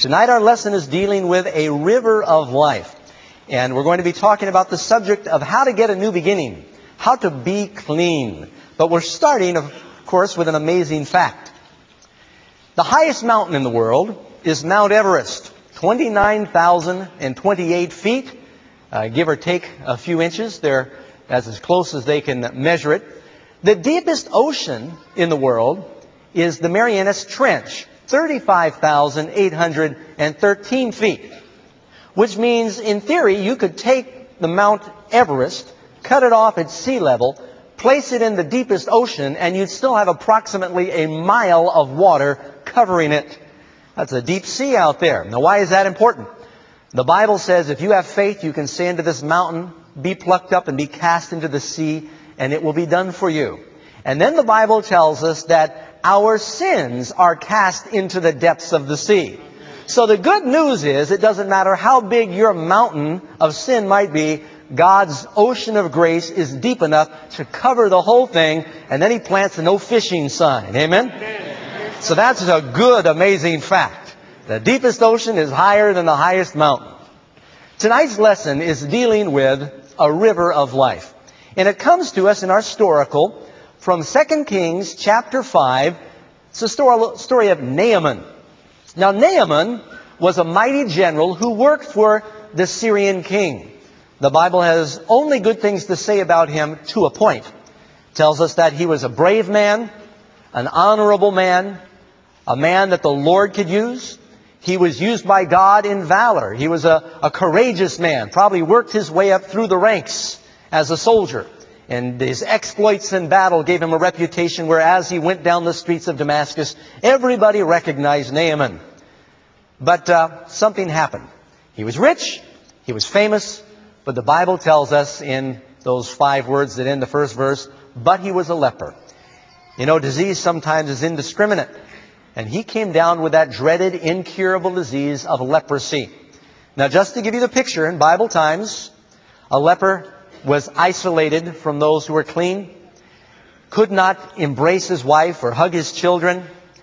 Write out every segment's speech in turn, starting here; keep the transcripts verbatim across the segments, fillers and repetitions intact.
Tonight our lesson is dealing with a river of life. And we're going to be talking about the subject of how to get a new beginning, how to be clean. But we're starting, of course, with an amazing fact. The highest mountain in the world is Mount Everest, twenty-nine thousand twenty-eight feet, uh, give or take a few inches. They're as, as close as they can measure it. The deepest ocean in the world is the Marianas Trench, thirty-five thousand eight hundred thirteen feet, which means, in theory, you could take the Mount Everest, cut it off at sea level, place it in the deepest ocean, and you'd still have approximately a mile of water covering it. That's a deep sea out there. Now, why is that important? The Bible says if you have faith, you can say unto this mountain, be plucked up and be cast into the sea, and it will be done for you. And then the Bible tells us that our sins are cast into the depths of the sea. So the good news is, it doesn't matter how big your mountain of sin might be, God's ocean of grace is deep enough to cover the whole thing, and then He plants a no fishing sign. Amen? So that's a good, amazing fact. The deepest ocean is higher than the highest mountain. Tonight's lesson is dealing with a river of life. And it comes to us in our historical from Second Kings chapter five. It's the story of Naaman. Now, Naaman was a mighty general who worked for the Syrian king. The Bible has only good things to say about him to a point. It tells us that he was a brave man, an honorable man, a man that the Lord could use. He was used by God in valor. He was a, a courageous man, probably worked his way up through the ranks as a soldier. And his exploits in battle gave him a reputation where as he went down the streets of Damascus, everybody recognized Naaman. But uh, something happened. He was rich, he was famous, but the Bible tells us in those five words that end the first verse, but he was a leper. You know, disease sometimes is indiscriminate. And he came down with that dreaded, incurable disease of leprosy. Now, just to give you the picture, in Bible times, a leper was isolated from those who were clean, could not embrace his wife or hug his children.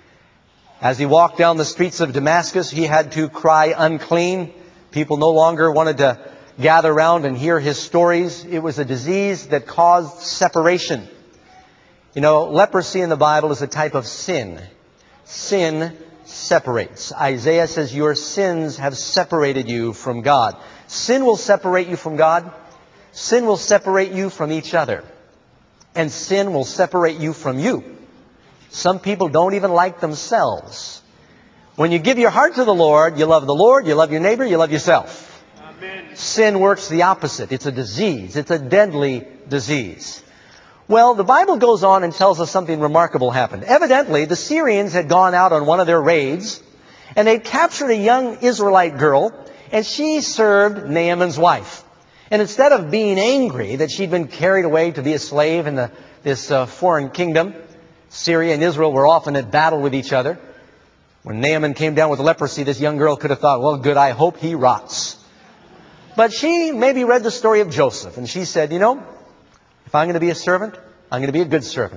As he walked down the streets of Damascus, he had to cry unclean. People no longer wanted to gather around and hear his stories. It was a disease that caused separation. You know, leprosy in the Bible is a type of sin. Sin separates. Isaiah says, your sins have separated you from God. Sin will separate you from God. Sin will separate you from each other. And sin will separate you from you. Some people don't even like themselves. When you give your heart to the Lord, you love the Lord, you love your neighbor, you love yourself. Amen. Sin works the opposite. It's a disease. It's a deadly disease. Well, the Bible goes on and tells us something remarkable happened. Evidently, the Syrians had gone out on one of their raids, and they'd captured a young Israelite girl, and she served Naaman's wife. And instead of being angry that she'd been carried away to be a slave in the, this uh, foreign kingdom, Syria and Israel were often at battle with each other. When Naaman came down with leprosy, this young girl could have thought, well, good, I hope he rots. But she maybe read the story of Joseph, and she said, you know, if I'm going to be a servant, I'm going to be a good servant.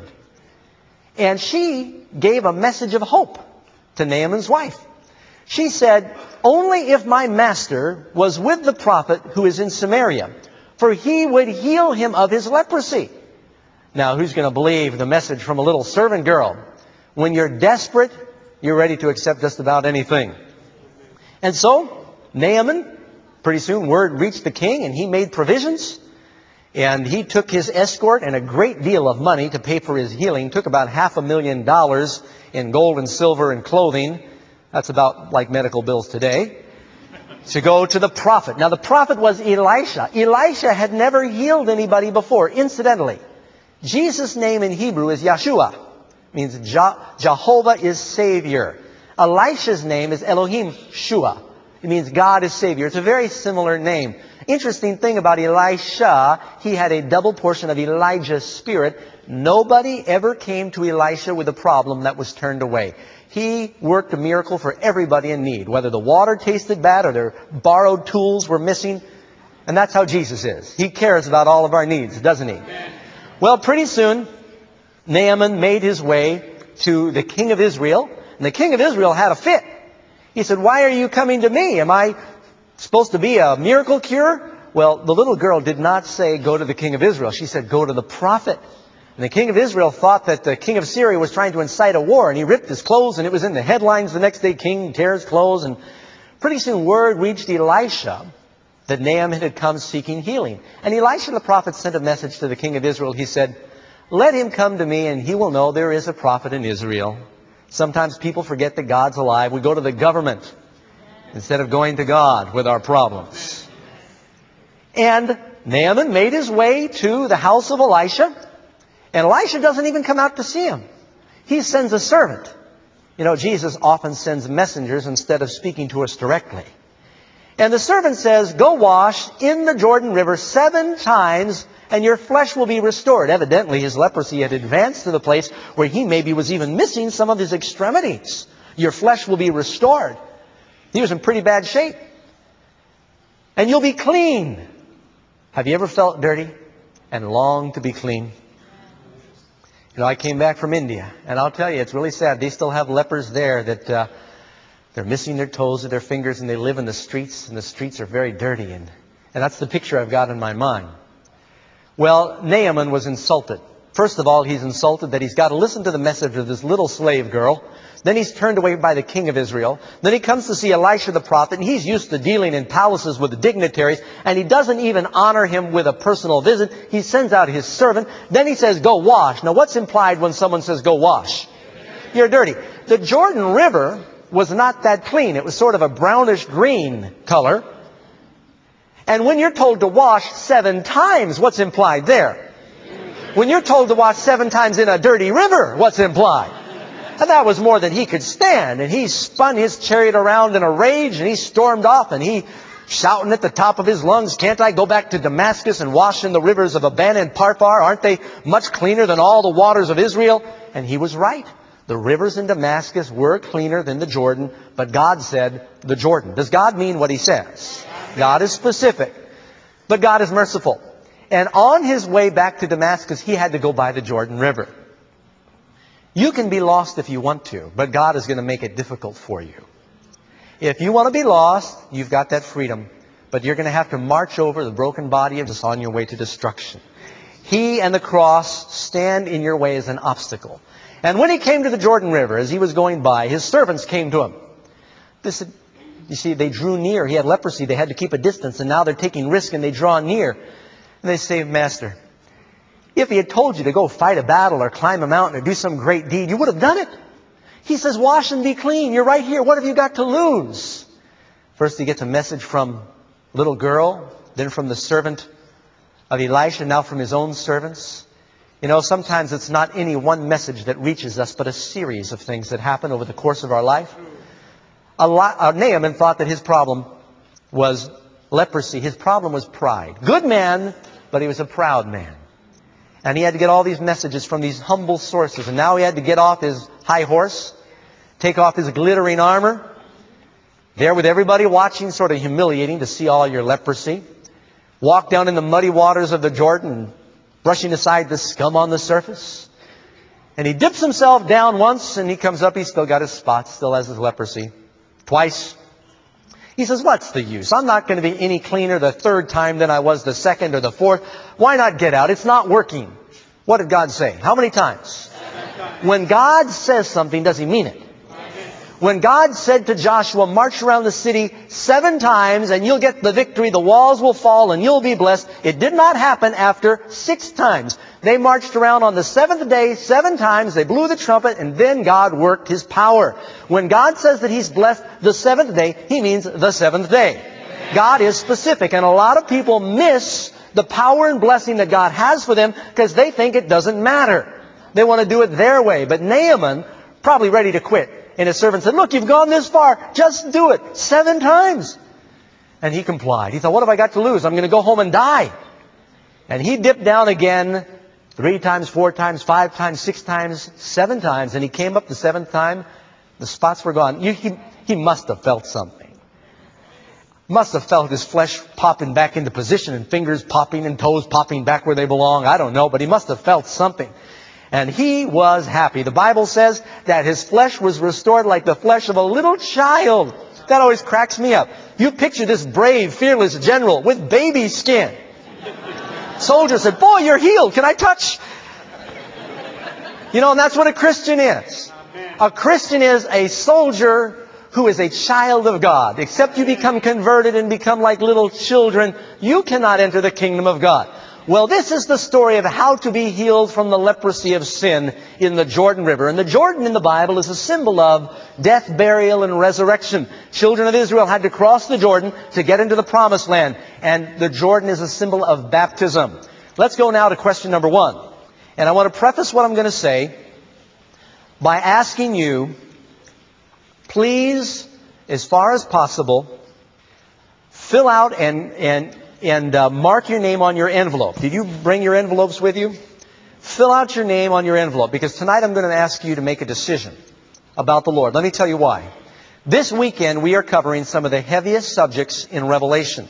And she gave a message of hope to Naaman's wife. She said, only if my master was with the prophet who is in Samaria, for he would heal him of his leprosy. Now, who's going to believe the message from a little servant girl? When you're desperate, you're ready to accept just about anything. And so, Naaman, pretty soon word reached the king, and he made provisions. And he took his escort and a great deal of money to pay for his healing. Took about half a million dollars in gold and silver and clothing. That's about like medical bills today. To go to the prophet. Now the prophet was Elisha. Elisha had never healed anybody before. Incidentally, Jesus' name in Hebrew is Yeshua. It means Je- Jehovah is Savior. Elisha's name is Elohim Shua. It means God is Savior. It's a very similar name. Interesting thing about Elisha, he had a double portion of Elijah's spirit. Nobody ever came to Elisha with a problem that was turned away. He worked a miracle for everybody in need, whether the water tasted bad or their borrowed tools were missing. And that's how Jesus is. He cares about all of our needs, doesn't he? Well, pretty soon, Naaman made his way to the king of Israel. And the king of Israel had a fit. He said, why are you coming to me? Am I supposed to be a miracle cure? Well, the little girl did not say, go to the king of Israel. She said, go to the prophet. And the king of Israel thought that the king of Syria was trying to incite a war, and he ripped his clothes, and it was in the headlines the next day, king tears clothes. And pretty soon word reached Elisha that Naaman had come seeking healing. And Elisha the prophet sent a message to the king of Israel. He said, let him come to me, and he will know there is a prophet in Israel. Sometimes people forget that God's alive. We go to the government instead of going to God with our problems. And Naaman made his way to the house of Elisha. And Elisha doesn't even come out to see him. He sends a servant. You know, Jesus often sends messengers instead of speaking to us directly. And the servant says, go wash in the Jordan River seven times, and your flesh will be restored. Evidently, his leprosy had advanced to the place where he maybe was even missing some of his extremities. Your flesh will be restored. He was in pretty bad shape. And you'll be clean. Have you ever felt dirty and longed to be clean? You know, I came back from India, and I'll tell you, it's really sad. They still have lepers there that uh, they're missing their toes or their fingers, and they live in the streets, and the streets are very dirty. And, and that's the picture I've got in my mind. Well, Naaman was insulted. First of all, he's insulted that he's got to listen to the message of this little slave girl. Then he's turned away by the king of Israel. Then he comes to see Elisha the prophet, and he's used to dealing in palaces with the dignitaries, and he doesn't even honor him with a personal visit. He sends out his servant. Then he says, go wash. Now, what's implied when someone says, go wash? You're dirty. The Jordan River was not that clean. It was sort of a brownish green color. And when you're told to wash seven times, what's implied there? When you're told to wash seven times in a dirty river, what's implied? And that was more than he could stand. And he spun his chariot around in a rage, and he stormed off, and he shouting at the top of his lungs, can't I go back to Damascus and wash in the rivers of Abana and Parthar? Aren't they much cleaner than all the waters of Israel? And he was right. The rivers in Damascus were cleaner than the Jordan, but God said the Jordan. Does God mean what he says? God is specific, but God is merciful. And on his way back to Damascus, he had to go by the Jordan River. You can be lost if you want to, but God is going to make it difficult for you. If you want to be lost, you've got that freedom, but you're going to have to march over the broken body of Jesus on your way to destruction. He and the cross stand in your way as an obstacle. And when he came to the Jordan River, as he was going by, his servants came to him. They said, you see, they drew near. He had leprosy. They had to keep a distance, and now they're taking risk, and they draw near. And they say, Master, if he had told you to go fight a battle or climb a mountain or do some great deed, you would have done it. He says, wash and be clean. You're right here. What have you got to lose? First he gets a message from a little girl, then from the servant of Elisha, now from his own servants. You know, sometimes it's not any one message that reaches us, but a series of things that happen over the course of our life. A lot, uh, Naaman thought that his problem was leprosy. His problem was pride. Good man, but he was a proud man. And he had to get all these messages from these humble sources. And now he had to get off his high horse, take off his glittering armor, there with everybody watching, sort of humiliating to see all your leprosy. Walk down in the muddy waters of the Jordan, brushing aside the scum on the surface. And he dips himself down once, and he comes up, he's still got his spots, still has his leprosy. Twice. He says, what's the use? I'm not going to be any cleaner the third time than I was the second or the fourth. Why not get out? It's not working. What did God say? How many times? When God says something, does he mean it? When God said to Joshua, march around the city seven times and you'll get the victory, the walls will fall and you'll be blessed, it did not happen after six times. They marched around on the seventh day seven times, they blew the trumpet, and then God worked his power. When God says that he's blessed the seventh day, he means the seventh day. God is specific, and a lot of people miss the power and blessing that God has for them because they think it doesn't matter. They want to do it their way. But Naaman, probably ready to quit. And his servant said, look, you've gone this far. Just do it. Seven times. And he complied. He thought, what have I got to lose? I'm going to go home and die. And he dipped down again three times, four times, five times, six times, seven times. And he came up the seventh time. The spots were gone. You, he, he must have felt something. Must have felt his flesh popping back into position and fingers popping and toes popping back where they belong. I don't know, but he must have felt something. And he was happy. The Bible says that his flesh was restored like the flesh of a little child. That always cracks me up. You picture this brave, fearless general with baby skin. Soldier said, boy, you're healed. Can I touch? You know, and that's what a Christian is. A Christian is a soldier who is a child of God. Except you become converted and become like little children, you cannot enter the kingdom of God. Well, this is the story of how to be healed from the leprosy of sin in the Jordan River. And the Jordan in the Bible is a symbol of death, burial, and resurrection. Children of Israel had to cross the Jordan to get into the promised land. And the Jordan is a symbol of baptism. Let's go now to question number one. And I want to preface what I'm going to say by asking you, please, as far as possible, fill out and, and, and uh, mark your name on your envelope. Did you bring your envelopes with you? Fill out your name on your envelope, because tonight I'm going to ask you to make a decision about the Lord. Let me tell you why. This weekend we are covering some of the heaviest subjects in Revelation.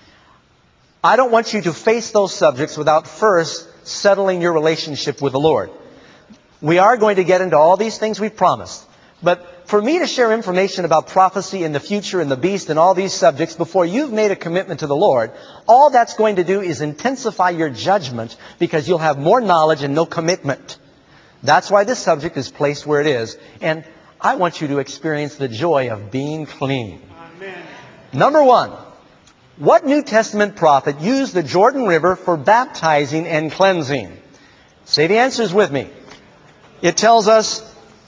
I don't want you to face those subjects without first settling your relationship with the Lord. We are going to get into all these things we've promised. But for me to share information about prophecy and the future and the beast and all these subjects before you've made a commitment to the Lord, all that's going to do is intensify your judgment, because you'll have more knowledge and no commitment. That's why this subject is placed where it is. And I want you to experience the joy of being clean. Amen. Number one, what New Testament prophet used the Jordan River for baptizing and cleansing? Say the answers with me. It tells us,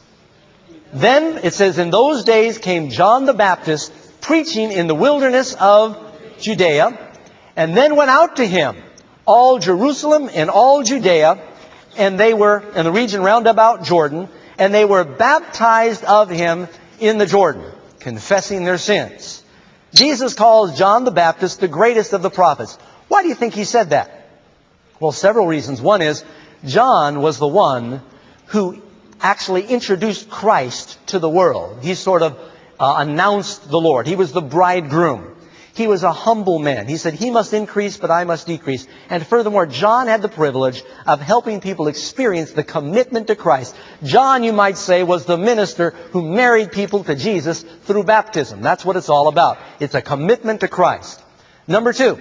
then, it says, in those days came John the Baptist preaching in the wilderness of Judea, and then went out to him all Jerusalem and all Judea, and they were in the region round about Jordan, and they were baptized of him in the Jordan, confessing their sins. Jesus calls John the Baptist the greatest of the prophets. Why do you think he said that? Well, several reasons. One is, John was the one who actually introduced Christ to the world. He sort of uh, announced the Lord. He was the bridegroom. He was a humble man. He said, he must increase, but I must decrease. And furthermore, John had the privilege of helping people experience the commitment to Christ. John, you might say, was the minister who married people to Jesus through baptism. That's what it's all about. It's a commitment to Christ. Number two,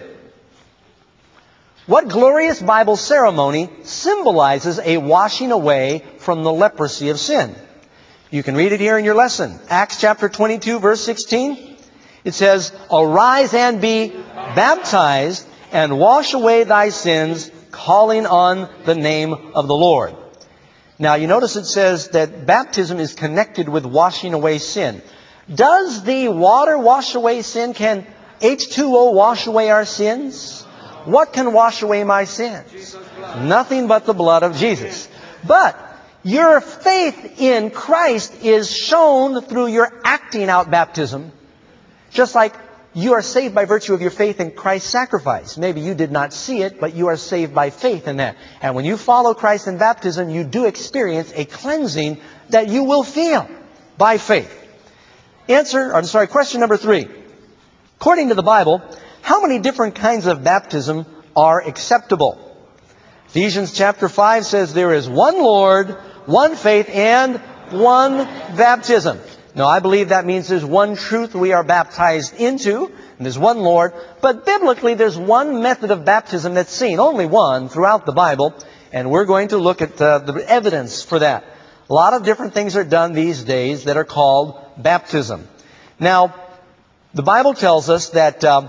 what glorious Bible ceremony symbolizes a washing away from the leprosy of sin? You can read it here in your lesson. Acts chapter twenty-two, verse sixteen. It says, arise and be baptized and wash away thy sins, calling on the name of the Lord. Now, you notice it says that baptism is connected with washing away sin. Does the water wash away sin? Can H two O wash away our sins? What can wash away my sins? Nothing but the blood of Jesus. But your faith in Christ is shown through your acting out baptism. Just like you are saved by virtue of your faith in Christ's sacrifice. Maybe you did not see it, but you are saved by faith in that. And when you follow Christ in baptism, you do experience a cleansing that you will feel by faith. Answer, I'm sorry, question number three. According to the Bible, how many different kinds of baptism are acceptable? Ephesians chapter five says there is one Lord, one faith, and one baptism. Now, I believe that means there's one truth we are baptized into, and there's one Lord. But biblically, there's one method of baptism that's seen, only one throughout the Bible, and we're going to look at uh, the evidence for that. A lot of different things are done these days that are called baptism. Now, the Bible tells us that... Uh,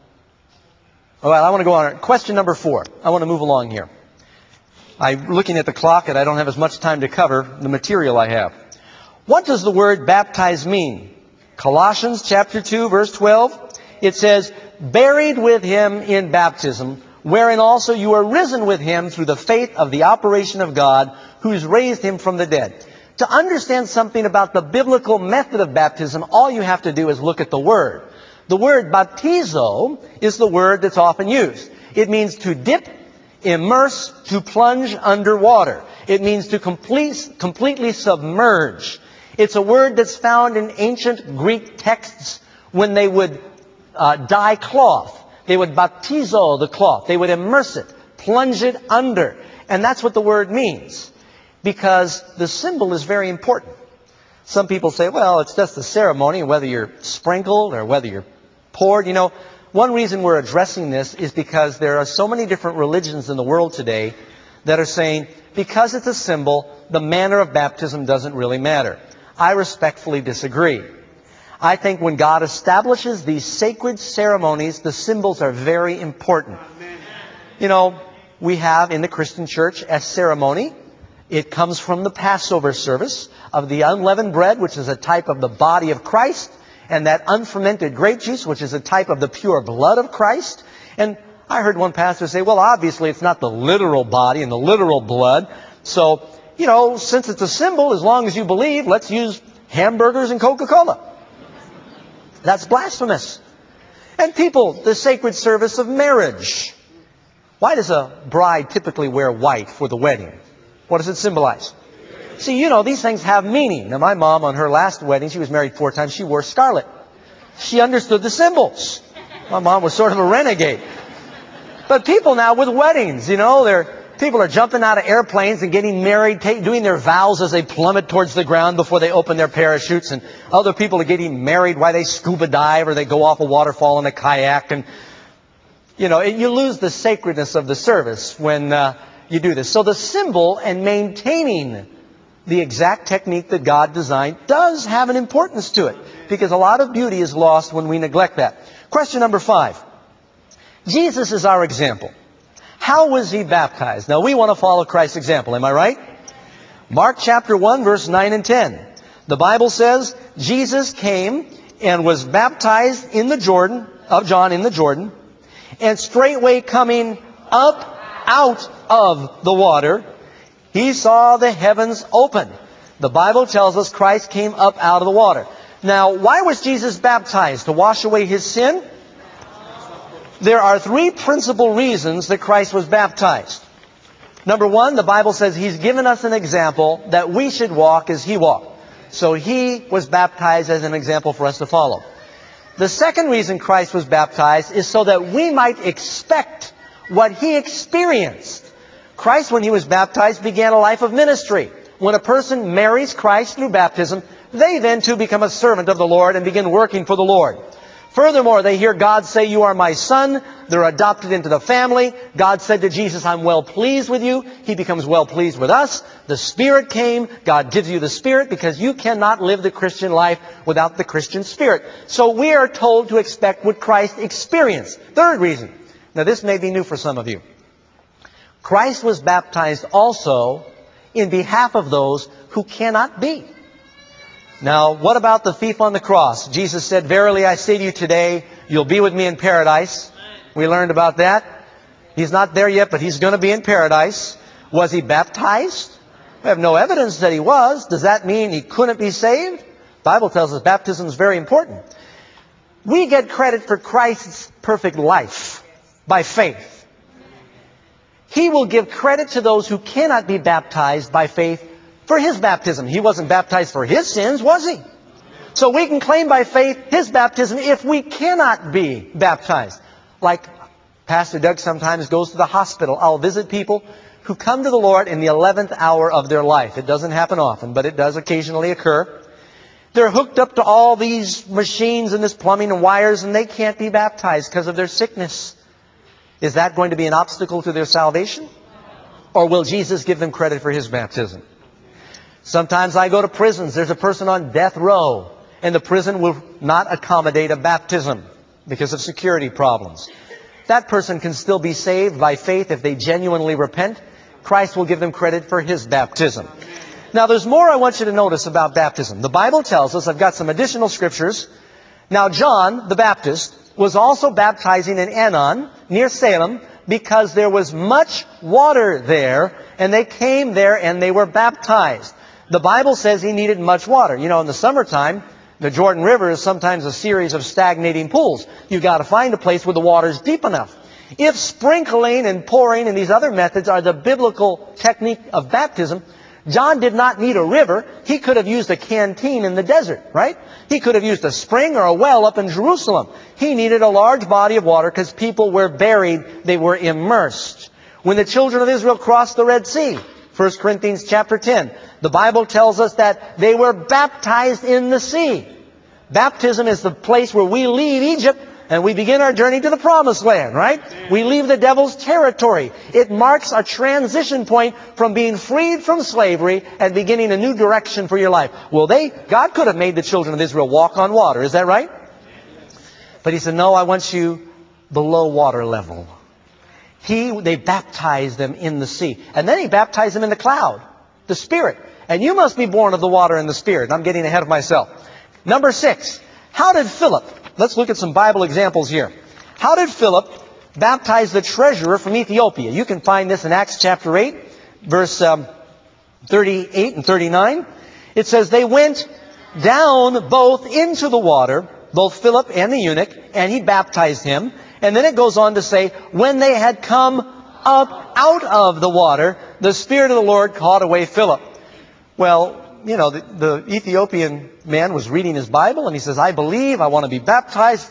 Well, I want to go on. Question number four. I want to move along here. I'm looking at the clock and I don't have as much time to cover the material I have. What does the word baptize mean? Colossians chapter two, verse twelve. It says, buried with him in baptism, wherein also you are risen with him through the faith of the operation of God, who's raised him from the dead. To understand something about the biblical method of baptism, all you have to do is look at the word. The word baptizo is the word that's often used. It means to dip, immerse, to plunge under water. It means to complete, completely submerge. It's a word that's found in ancient Greek texts when they would uh, dye cloth. They would baptizo the cloth. They would immerse it, plunge it under. And that's what the word means, because the symbol is very important. Some people say, well, it's just a ceremony, whether you're sprinkled or whether you're poured. You know, one reason we're addressing this is because there are so many different religions in the world today that are saying, because it's a symbol, the manner of baptism doesn't really matter. I respectfully disagree. I think when God establishes these sacred ceremonies, the symbols are very important. You know, we have in the Christian church a ceremony. It comes from the Passover service of the unleavened bread, which is a type of the body of Christ, and that unfermented grape juice, which is a type of the pure blood of Christ. And I heard one pastor say, well, obviously it's not the literal body and the literal blood. So, you know, since it's a symbol, as long as you believe, let's use hamburgers and Coca-Cola. That's blasphemous. And people, the sacred service of marriage. Why does a bride typically wear white for the wedding? What does it symbolize? See, you know, these things have meaning. Now, my mom, on her last wedding, she was married four times, she wore scarlet. She understood the symbols. My mom was sort of a renegade. But people now with weddings, you know, they're, people are jumping out of airplanes and getting married, take, doing their vows as they plummet towards the ground before they open their parachutes. And other people are getting married while they scuba dive or they go off a waterfall in a kayak. And, you know, you lose the sacredness of the service when uh, you do this. So the symbol and maintaining the exact technique that God designed does have an importance to it, because a lot of beauty is lost when we neglect that. Question number five. Jesus is our example. How was he baptized? Now, we want to follow Christ's example. Am I right? Mark chapter one, verse nine and ten. The Bible says, Jesus came and was baptized in the Jordan, of John in the Jordan, and straightway coming up out of the water, he saw the heavens open. The Bible tells us Christ came up out of the water. Now, why was Jesus baptized? To wash away his sin? There are three principal reasons that Christ was baptized. Number one, the Bible says he's given us an example that we should walk as he walked. So he was baptized as an example for us to follow. The second reason Christ was baptized is so that we might expect what he experienced. Christ, when he was baptized, began a life of ministry. When a person marries Christ through baptism, they then too become a servant of the Lord and begin working for the Lord. Furthermore, they hear God say, "You are my son." They're adopted into the family. God said to Jesus, "I'm well pleased with you." He becomes well pleased with us. The Spirit came. God gives you the Spirit because you cannot live the Christian life without the Christian Spirit. So we are told to expect what Christ experienced. Third reason. Now this may be new for some of you. Christ was baptized also in behalf of those who cannot be. Now, what about the thief on the cross? Jesus said, "Verily I say to you today, you'll be with me in paradise." We learned about that. He's not there yet, but he's going to be in paradise. Was he baptized? We have no evidence that he was. Does that mean he couldn't be saved? The Bible tells us baptism is very important. We get credit for Christ's perfect life by faith. He will give credit to those who cannot be baptized by faith for his baptism. He wasn't baptized for his sins, was he? So we can claim by faith his baptism if we cannot be baptized. Like Pastor Doug sometimes goes to the hospital. I'll visit people who come to the Lord in the eleventh hour of their life. It doesn't happen often, but it does occasionally occur. They're hooked up to all these machines and this plumbing and wires, and they can't be baptized because of their sickness. Is that going to be an obstacle to their salvation? Or will Jesus give them credit for his baptism? Sometimes I go to prisons. There's a person on death row, and the prison will not accommodate a baptism because of security problems. That person can still be saved by faith if they genuinely repent. Christ will give them credit for his baptism. Now, there's more I want you to notice about baptism. The Bible tells us, I've got some additional scriptures. Now, John the Baptist was also baptizing in Aenon, near Salem, because there was much water there, and they came there and they were baptized. The Bible says he needed much water. You know, in the summertime, the Jordan River is sometimes a series of stagnating pools. You've got to find a place where the water's deep enough. If sprinkling and pouring and these other methods are the biblical technique of baptism, John did not need a river. He could have used a canteen in the desert, right? He could have used a spring or a well up in Jerusalem. He needed a large body of water because people were buried. They were immersed. When the children of Israel crossed the Red Sea, First Corinthians chapter ten. The Bible tells us that they were baptized in the sea. Baptism is the place where we leave Egypt and we begin our journey to the promised land, right? We leave the devil's territory. It marks a transition point from being freed from slavery and beginning a new direction for your life. Well, they, God could have made the children of Israel walk on water. Is that right? But He said, no, I want you below water level. He, they baptized them in the sea. And then He baptized them in the cloud, the Spirit. And you must be born of the water and the Spirit. I'm getting ahead of myself. Number six, how did Philip, let's look at some Bible examples here. How did Philip baptize the treasurer from Ethiopia? You can find this in Acts chapter eight, verse um, thirty-eight and thirty-nine. It says, they went down both into the water, both Philip and the eunuch, and he baptized him. And then it goes on to say, when they had come up out of the water, the Spirit of the Lord caught away Philip. Well, you know, the, the Ethiopian man was reading his Bible, and he says, I believe, I want to be baptized.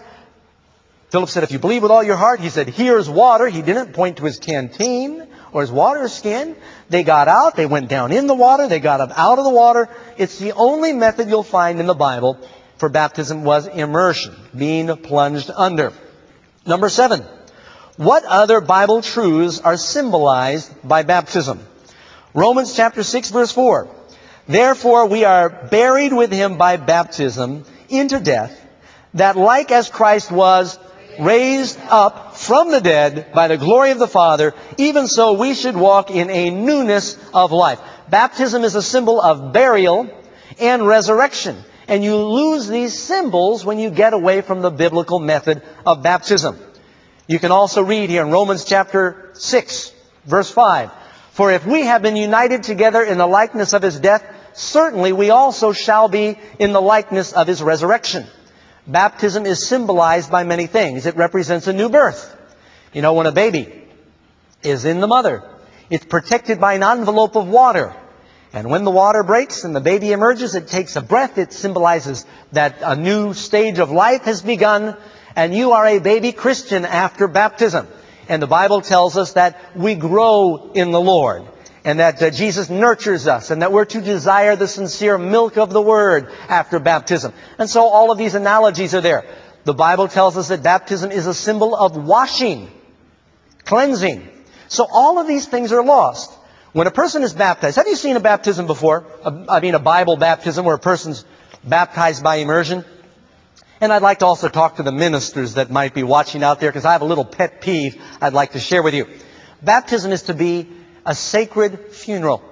Philip said, if you believe with all your heart, he said, here's water. He didn't point to his canteen or his water skin. They got out, they went down in the water, they got up out of the water. It's the only method you'll find in the Bible for baptism was immersion, being plunged under. Number seven, what other Bible truths are symbolized by baptism? Romans chapter six, verse four. Therefore we are buried with Him by baptism into death, that like as Christ was raised up from the dead by the glory of the Father, even so we should walk in a newness of life. Baptism is a symbol of burial and resurrection. And you lose these symbols when you get away from the biblical method of baptism. You can also read here in Romans chapter six, verse five. For if we have been united together in the likeness of His death, certainly we also shall be in the likeness of His resurrection. Baptism is symbolized by many things. It represents a new birth. You know, when a baby is in the mother, it's protected by an envelope of water. And when the water breaks and the baby emerges, it takes a breath. It symbolizes that a new stage of life has begun, and you are a baby Christian after baptism. And the Bible tells us that we grow in the Lord, and that uh, Jesus nurtures us, and that we're to desire the sincere milk of the Word after baptism. And so all of these analogies are there. The Bible tells us that baptism is a symbol of washing, cleansing. So all of these things are lost. When a person is baptized, have you seen a baptism before? A, I mean a Bible baptism where a person's baptized by immersion? And I'd like to also talk to the ministers that might be watching out there, because I have a little pet peeve I'd like to share with you. Baptism is to be a sacred funeral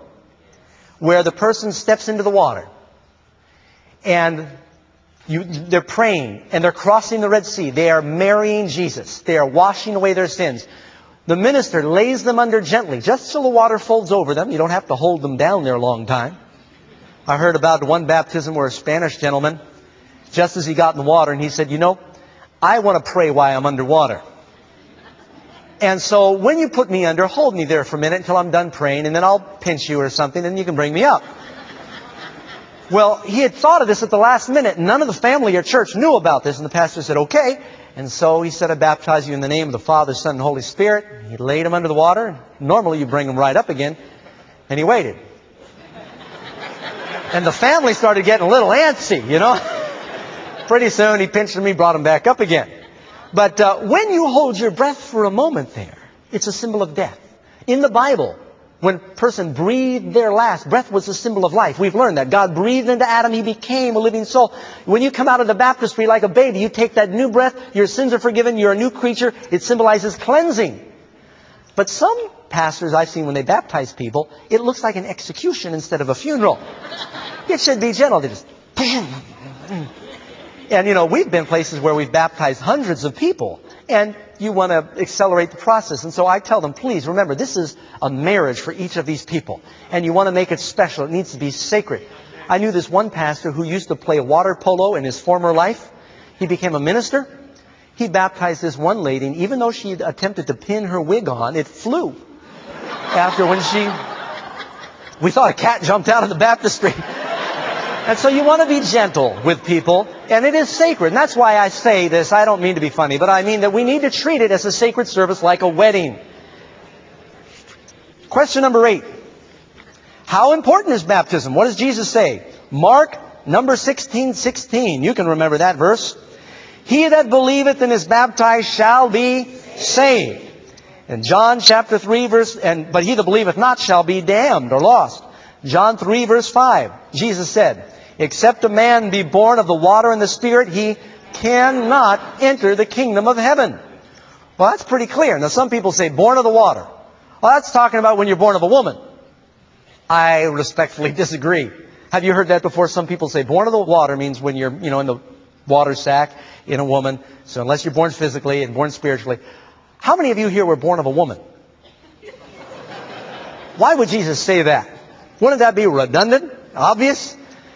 where the person steps into the water and you, they're praying and they're crossing the Red Sea. They are marrying Jesus. They are washing away their sins. The minister lays them under gently, just so the water folds over them. You don't have to hold them down there a long time. I heard about one baptism where a Spanish gentleman, just as he got in the water, and he said, you know, I want to pray while I'm underwater. And so when you put me under, hold me there for a minute until I'm done praying, and then I'll pinch you or something, and you can bring me up. Well, he had thought of this at the last minute, and none of the family or church knew about this, and the pastor said, okay. And so he said, I baptize you in the name of the Father, Son, and Holy Spirit. He laid him under the water. Normally you bring him right up again. And he waited. And the family started getting a little antsy, you know. Pretty soon he pinched him, he brought him back up again. But uh, when you hold your breath for a moment there, it's a symbol of death. In the Bible, when a person breathed their last, breath was a symbol of life. We've learned that. God breathed into Adam, he became a living soul. When you come out of the baptistry like a baby, you take that new breath, your sins are forgiven, you're a new creature. It symbolizes cleansing. But some pastors I've seen when they baptize people, it looks like an execution instead of a funeral. It should be gentle. They just... And, you know, we've been places where we've baptized hundreds of people, and you want to accelerate the process. And so I tell them, please remember, this is a marriage for each of these people, and you want to make it special. It needs to be sacred. I knew this one pastor who used to play water polo in his former life. He became a minister. He baptized this one lady, and even though she attempted to pin her wig on, it flew. After when she... We thought a cat jumped out of the baptistry. And so you want to be gentle with people, and it is sacred. And that's why I say this. I don't mean to be funny, but I mean that we need to treat it as a sacred service like a wedding. Question number eight. How important is baptism? What does Jesus say? Mark number sixteen sixteen. You can remember that verse. He that believeth and is baptized shall be saved. And John chapter three verse, and but he that believeth not shall be damned or lost. John three verse five. Jesus said, except a man be born of the water and the Spirit, he cannot enter the kingdom of heaven. Well, that's pretty clear. Now, some people say born of the water. Well, that's talking about when you're born of a woman. I respectfully disagree. Have you heard that before? Some people say born of the water means when you're, you know, in the water sack in a woman. So unless you're born physically and born spiritually. How many of you here were born of a woman? Why would Jesus say that? Wouldn't that be redundant? Obvious?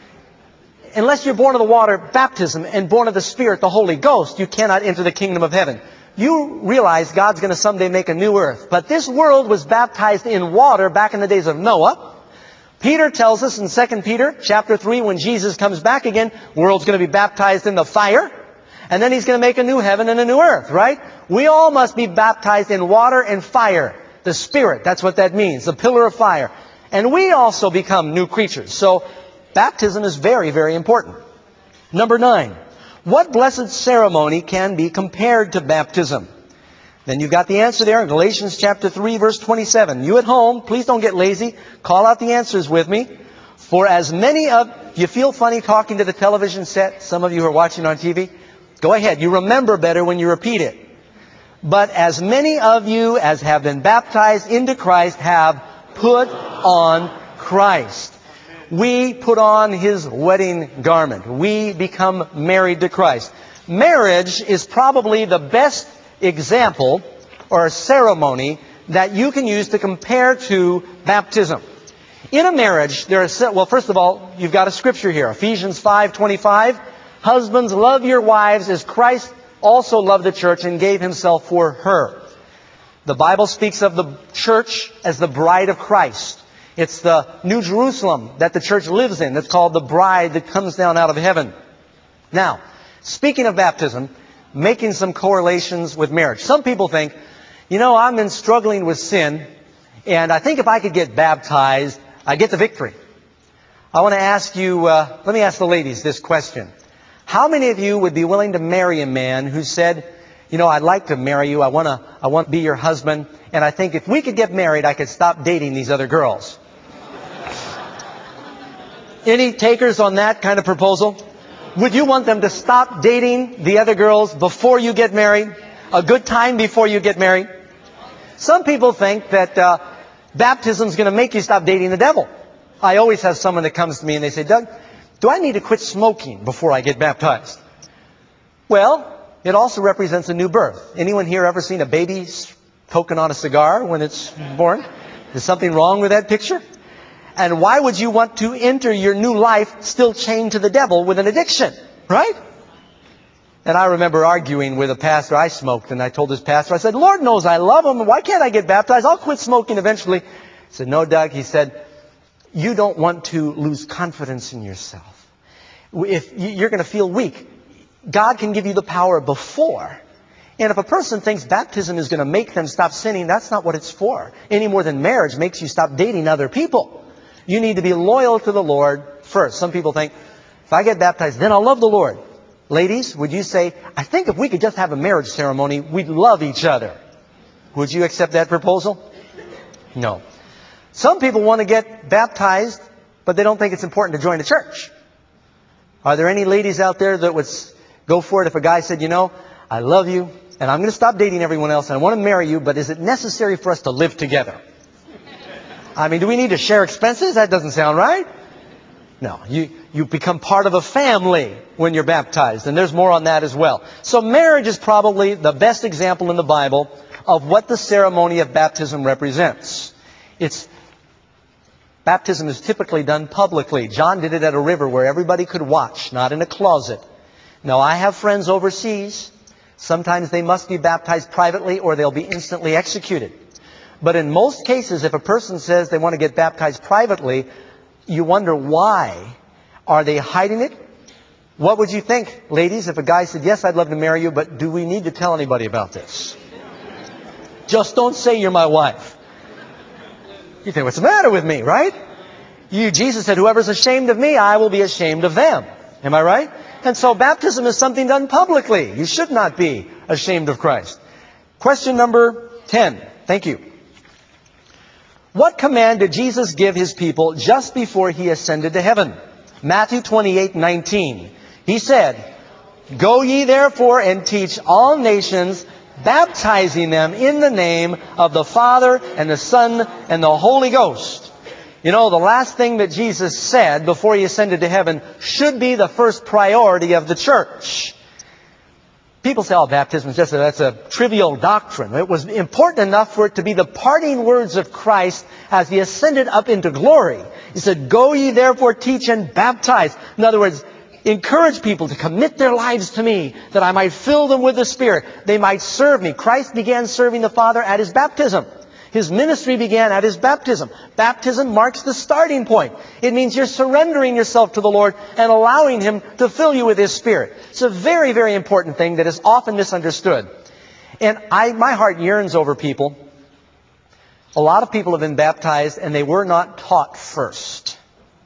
Unless you're born of the water, baptism, and born of the Spirit, the Holy Ghost, you cannot enter the kingdom of heaven. You realize God's going to someday make a new earth. But this world was baptized in water back in the days of Noah. Peter tells us in Second Peter chapter three, when Jesus comes back again, the world's going to be baptized in the fire. And then He's going to make a new heaven and a new earth, right? We all must be baptized in water and fire. The Spirit, that's what that means, the pillar of fire. And we also become new creatures. So baptism is very, very important. Number nine, what blessed ceremony can be compared to baptism? Then you've got the answer there in Galatians chapter three, verse twenty-seven. You at home, please don't get lazy. Call out the answers with me. For as many of you feel funny talking to the television set, some of you who are watching on T V, go ahead. You remember better when you repeat it. But as many of you as have been baptized into Christ have put on Christ. We put on His wedding garment. We become married to Christ. Marriage is probably the best example or ceremony that you can use to compare to baptism. In a marriage, there are, well, first of all, you've got a scripture here, Ephesians five twenty-five. Husbands, love your wives as Christ also loved the church and gave Himself for her. The Bible speaks of the church as the bride of Christ. It's the New Jerusalem that the church lives in. That's called the bride that comes down out of heaven. Now, speaking of baptism, making some correlations with marriage. Some people think, you know, I'm in struggling with sin, and I think if I could get baptized, I get the victory. I want to ask you, uh, let me ask the ladies this question. How many of you would be willing to marry a man who said, you know, I'd like to marry you, I want to I want to be your husband, and I think if we could get married, I could stop dating these other girls? Any takers on that kind of proposal? Would you want them to stop dating the other girls before you get married? A good time before you get married? Some people think that uh, baptism is going to make you stop dating the devil. I always have someone that comes to me and they say, Doug, do I need to quit smoking before I get baptized? Well, it also represents a new birth. Anyone here ever seen a baby poking on a cigar when it's born? Is something wrong with that picture? And why would you want to enter your new life still chained to the devil with an addiction? Right? And I remember arguing with a pastor. I smoked, and I told this pastor, I said, Lord knows I love him. Why can't I get baptized? I'll quit smoking eventually. He said, no, Doug. He said, you don't want to lose confidence in yourself. If you're going to feel weak, God can give you the power before. And if a person thinks baptism is going to make them stop sinning, that's not what it's for. Any more than marriage makes you stop dating other people. You need to be loyal to the Lord first. Some people think, if I get baptized, then I'll love the Lord. Ladies, would you say, I think if we could just have a marriage ceremony, we'd love each other. Would you accept that proposal? No. Some people want to get baptized, but they don't think it's important to join a church. Are there any ladies out there that would go for it if a guy said, you know, I love you, and I'm going to stop dating everyone else, and I want to marry you, but is it necessary for us to live together? I mean, do we need to share expenses? That doesn't sound right. No, you, you become part of a family when you're baptized, and there's more on that as well. So marriage is probably the best example in the Bible of what the ceremony of baptism represents. It's Baptism is typically done publicly. John did it at a river where everybody could watch, not in a closet. Now, I have friends overseas. Sometimes they must be baptized privately or they'll be instantly executed. But in most cases, if a person says they want to get baptized privately, you wonder why. Are they hiding it? What would you think, ladies, if a guy said, yes, I'd love to marry you, but do we need to tell anybody about this? Just don't say you're my wife. You think, what's the matter with me, right? You, Jesus said, whoever's ashamed of me, I will be ashamed of them. Am I right? And so baptism is something done publicly. You should not be ashamed of Christ. Question number ten. Thank you. What command did Jesus give his people just before he ascended to heaven? Matthew twenty-eight nineteen. He said, "Go ye therefore and teach all nations, baptizing them in the name of the Father and the Son and the Holy Ghost." You know, the last thing that Jesus said before he ascended to heaven should be the first priority of the church. People say, oh, baptism is just a, that's a trivial doctrine. It was important enough for it to be the parting words of Christ as he ascended up into glory. He said, "Go ye therefore, teach and baptize." In other words, encourage people to commit their lives to me, that I might fill them with the Spirit. They might serve me. Christ began serving the Father at his baptism. His ministry began at his baptism. Baptism marks the starting point. It means you're surrendering yourself to the Lord and allowing him to fill you with his Spirit. It's a very, very important thing that is often misunderstood. And I, my heart yearns over people. A lot of people have been baptized and they were not taught first.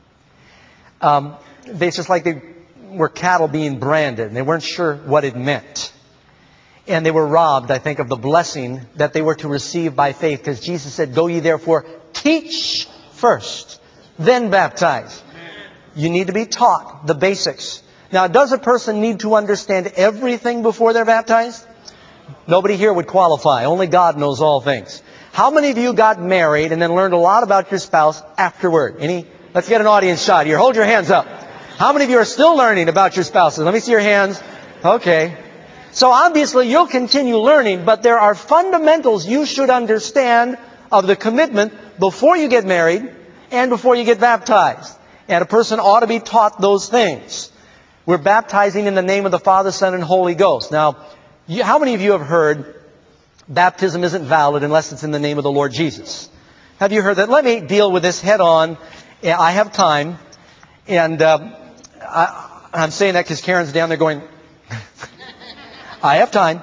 Um, it's just like they were cattle being branded and they weren't sure what it meant. And they were robbed, I think, of the blessing that they were to receive by faith. Because Jesus said, "Go ye therefore, teach first, then baptize." You need to be taught the basics. Now, does a person need to understand everything before they're baptized? Nobody here would qualify. Only God knows all things. How many of you got married and then learned a lot about your spouse afterward? Any? Let's get an audience shot here. Hold your hands up. How many of you are still learning about your spouses? Let me see your hands. Okay. So obviously you'll continue learning, but there are fundamentals you should understand of the commitment before you get married and before you get baptized. And a person ought to be taught those things. We're baptizing in the name of the Father, Son, and Holy Ghost. Now, you, how many of you have heard baptism isn't valid unless it's in the name of the Lord Jesus? Have you heard that? Let me deal with this head on. I have time. And uh, I, I'm saying that because Karen's down there going... I have time.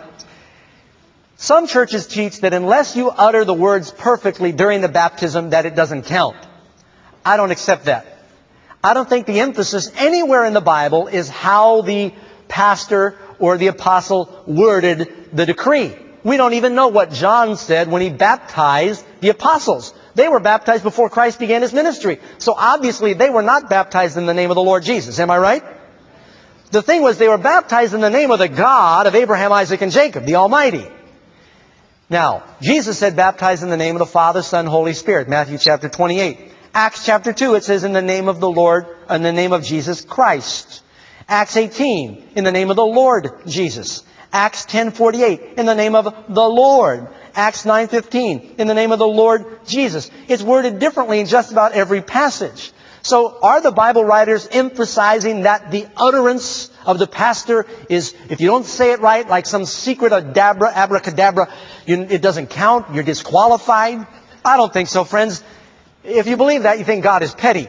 Some churches teach that unless you utter the words perfectly during the baptism, that it doesn't count. I don't accept that. I don't think the emphasis anywhere in the Bible is how the pastor or the apostle worded the decree. We don't even know what John said when he baptized the apostles. They were baptized before Christ began his ministry. So obviously they were not baptized in the name of the Lord Jesus. Am I right? The thing was, they were baptized in the name of the God of Abraham, Isaac, and Jacob, the Almighty. Now, Jesus said, baptize in the name of the Father, Son, Holy Spirit, Matthew chapter twenty-eight. Acts chapter two, it says, in the name of the Lord, in the name of Jesus Christ. Acts eighteen, in the name of the Lord Jesus. Acts ten forty-eight, in the name of the Lord. Acts nine fifteen, in the name of the Lord Jesus. It's worded differently in just about every passage. So are the Bible writers emphasizing that the utterance of the pastor is, if you don't say it right, like some secret adabra, abracadabra, you, it doesn't count, you're disqualified? I don't think so, friends. If you believe that, you think God is petty.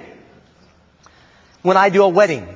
When I do a wedding,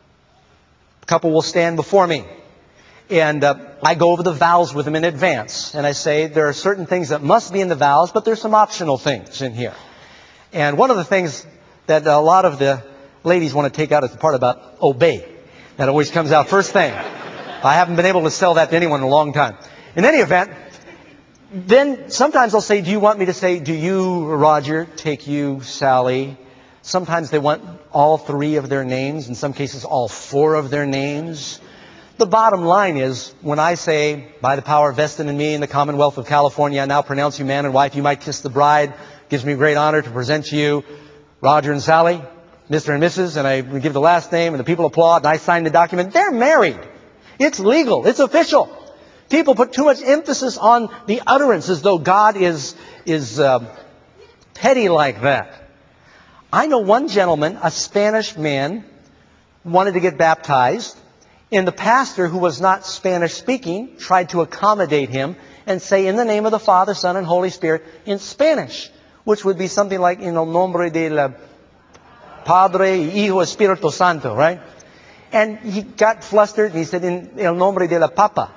a couple will stand before me. And uh, I go over the vows with them in advance. And I say there are certain things that must be in the vows, but there's some optional things in here. And one of the things that a lot of the ladies want to take out is the part about obey. That always comes out first thing. I haven't been able to sell that to anyone in a long time. In any event, then sometimes they'll say, do you want me to say, do you, Roger, take you, Sally? Sometimes they want all three of their names. In some cases, all four of their names. The bottom line is, when I say, by the power vested in me in the Commonwealth of California, I now pronounce you man and wife, you might kiss the bride. Gives me great honor to present to you Roger and Sally, Mister and Missus, and I give the last name, and the people applaud, and I sign the document. They're married. It's legal. It's official. People put too much emphasis on the utterance as though God is, is uh, petty like that. I know one gentleman, a Spanish man, wanted to get baptized, and the pastor, who was not Spanish speaking, tried to accommodate him and say, in the name of the Father, Son, and Holy Spirit, in Spanish, which would be something like, in el nombre del Padre, Hijo, Espíritu Santo, right? And he got flustered, and he said, in el nombre de la Papa.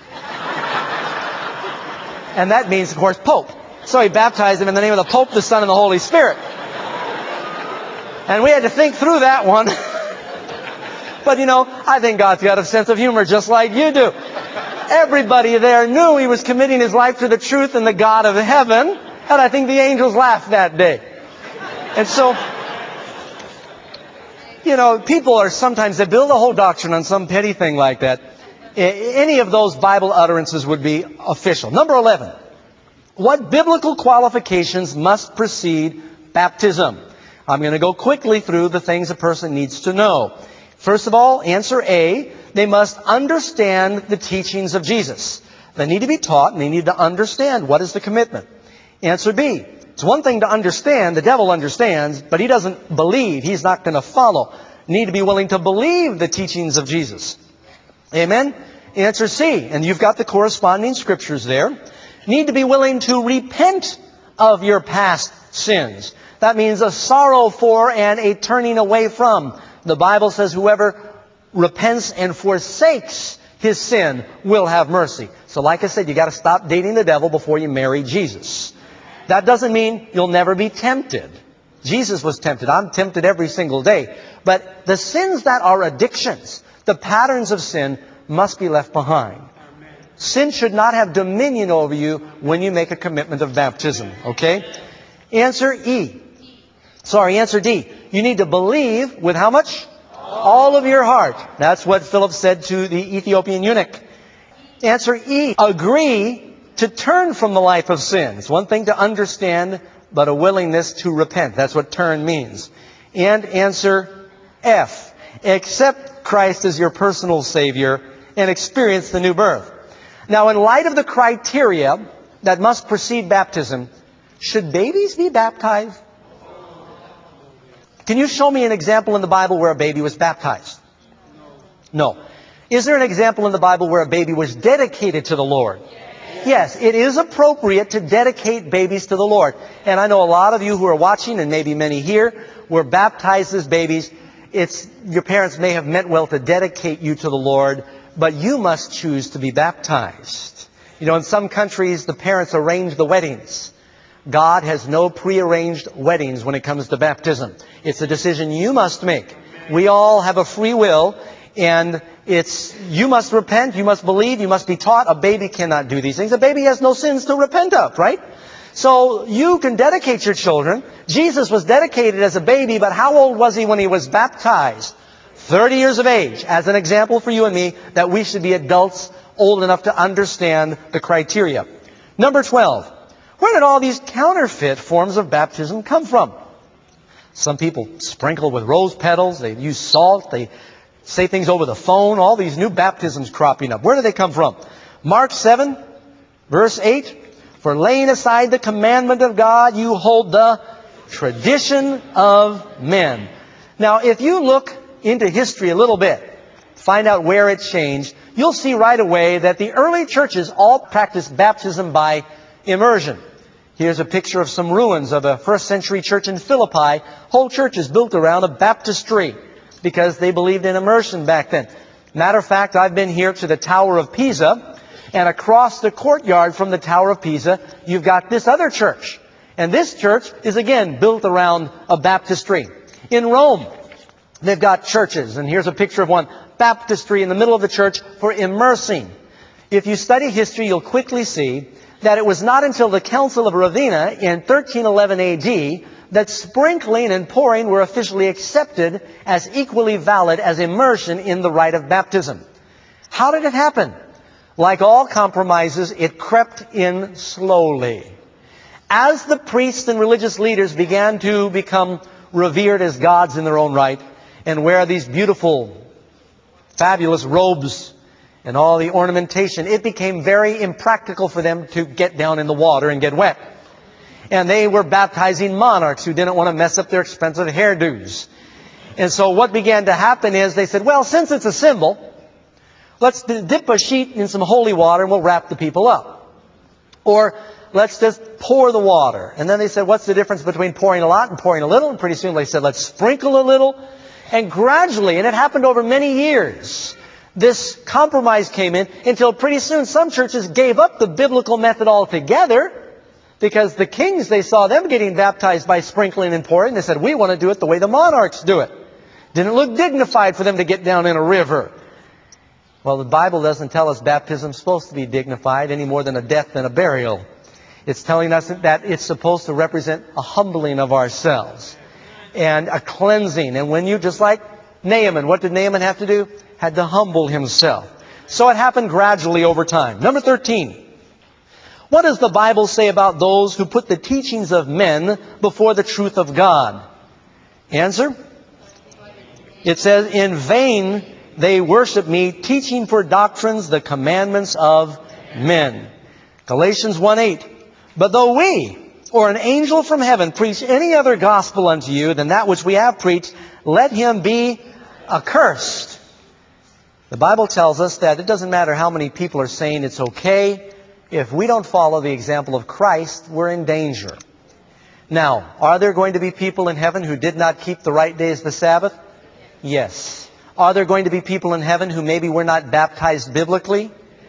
And that means, of course, Pope. So he baptized him in the name of the Pope, the Son, and the Holy Spirit. And we had to think through that one. But you know, I think God's got a sense of humor just like you do. Everybody there knew he was committing his life to the truth and the God of heaven. And I think the angels laughed that day. And so, you know, people are sometimes, they build a whole doctrine on some petty thing like that. Any of those Bible utterances would be official. Number eleven. What biblical qualifications must precede baptism? I'm going to go quickly through the things a person needs to know. First of all, answer A, they must understand the teachings of Jesus. They need to be taught and they need to understand what is the commitment. Answer B, it's one thing to understand, the devil understands, but he doesn't believe, he's not going to follow. You need to be willing to believe the teachings of Jesus. Amen? Answer C, and you've got the corresponding scriptures there. Need to be willing to repent of your past sins. That means a sorrow for and a turning away from. The Bible says whoever repents and forsakes his sin will have mercy. So like I said, you got to stop dating the devil before you marry Jesus. That doesn't mean you'll never be tempted. Jesus was tempted. I'm tempted every single day. But the sins that are addictions, the patterns of sin, must be left behind. Sin should not have dominion over you when you make a commitment of baptism. Okay? Answer E. Sorry, answer D. You need to believe with how much? All of your heart. That's what Philip said to the Ethiopian eunuch. Answer E. Agree to turn from the life of sin. It's one thing to understand, but a willingness to repent. That's what turn means. And answer F. Accept Christ as your personal Savior and experience the new birth. Now, in light of the criteria that must precede baptism, should babies be baptized? Can you show me an example in the Bible where a baby was baptized? No. Is there an example in the Bible where a baby was dedicated to the Lord? Yes, it is appropriate to dedicate babies to the Lord. And I know a lot of you who are watching, and maybe many here, were baptized as babies. It's, your parents may have meant well to dedicate you to the Lord, but you must choose to be baptized. You know, in some countries, the parents arrange the weddings. God has no prearranged weddings when it comes to baptism. It's a decision you must make. We all have a free will, and it's, you must repent, you must believe, you must be taught. A baby cannot do these things. A baby has no sins to repent of, right? So you can dedicate your children. Jesus was dedicated as a baby, but how old was he when he was baptized? thirty years of age, as an example for you and me, that we should be adults old enough to understand the criteria. Number twelve. Where did all these counterfeit forms of baptism come from? Some people sprinkle with rose petals, they use salt, they say things over the phone, all these new baptisms cropping up. Where do they come from? Mark seven, verse eight. For laying aside the commandment of God, you hold the tradition of men. Now, if you look into history a little bit, find out where it changed, you'll see right away that the early churches all practiced baptism by immersion. Here's a picture of some ruins of a first century church in Philippi. Whole church is built around a baptistry because they believed in immersion back then. Matter of fact, I've been here to the Tower of Pisa, and across the courtyard from the Tower of Pisa, you've got this other church. And this church is again built around a baptistry. In Rome, they've got churches, and here's a picture of one, baptistry in the middle of the church for immersing. If you study history, you'll quickly see that it was not until the Council of Ravenna in thirteen eleven A D that sprinkling and pouring were officially accepted as equally valid as immersion in the rite of baptism. How did it happen? Like all compromises, it crept in slowly. As the priests and religious leaders began to become revered as gods in their own right and wear these beautiful, fabulous robes and all the ornamentation, it became very impractical for them to get down in the water and get wet. And they were baptizing monarchs who didn't want to mess up their expensive hairdos. And so what began to happen is they said, well, since it's a symbol, let's dip a sheet in some holy water and we'll wrap the people up. Or let's just pour the water. And then they said, what's the difference between pouring a lot and pouring a little? And pretty soon they said, let's sprinkle a little. And gradually, and it happened over many years, this compromise came in until pretty soon some churches gave up the biblical method altogether. Because the kings, they saw them getting baptized by sprinkling and pouring. They said, we want to do it the way the monarchs do it. Didn't look dignified for them to get down in a river. Well, the Bible doesn't tell us baptism's supposed to be dignified any more than a death and a burial. It's telling us that it's supposed to represent a humbling of ourselves and a cleansing. And when you, just like Naaman, what did Naaman have to do? Had to humble himself. So it happened gradually over time. Number thirteen. What does the Bible say about those who put the teachings of men before the truth of God? Answer? It says, in vain they worship me, teaching for doctrines the commandments of men. Galatians one eight. But though we, or an angel from heaven, preach any other gospel unto you than that which we have preached, let him be accursed. The Bible tells us that it doesn't matter how many people are saying it's okay. If we don't follow the example of Christ, we're in danger. Now, are there going to be people in heaven who did not keep the right days of the Sabbath? Yes. Are there going to be people in heaven who maybe were not baptized biblically?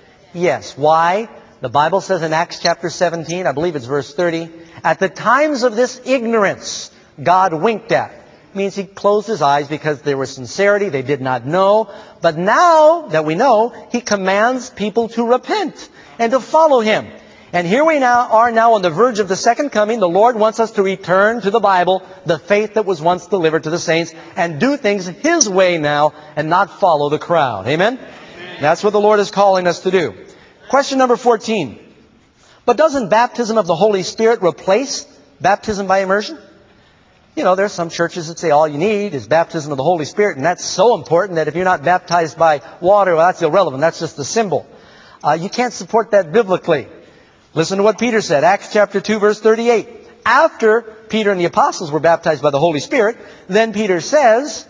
Yes. Why? The Bible says in Acts chapter seventeen, I believe it's verse thirty, at the times of this ignorance, God winked at. It means He closed His eyes because there was sincerity, they did not know. But now that we know, He commands people to repent and to follow Him. And here we now are now on the verge of the second coming. The Lord wants us to return to the Bible, the faith that was once delivered to the saints, and do things His way now and not follow the crowd. Amen? Amen. That's what the Lord is calling us to do. Question number fourteen. But doesn't baptism of the Holy Spirit replace baptism by immersion? You know, there's some churches that say all you need is baptism of the Holy Spirit, and that's so important that if you're not baptized by water, well, that's irrelevant. That's just a symbol. Uh, you can't support that biblically. Listen to what Peter said, Acts chapter two, verse thirty-eight. After Peter and the apostles were baptized by the Holy Spirit, then Peter says,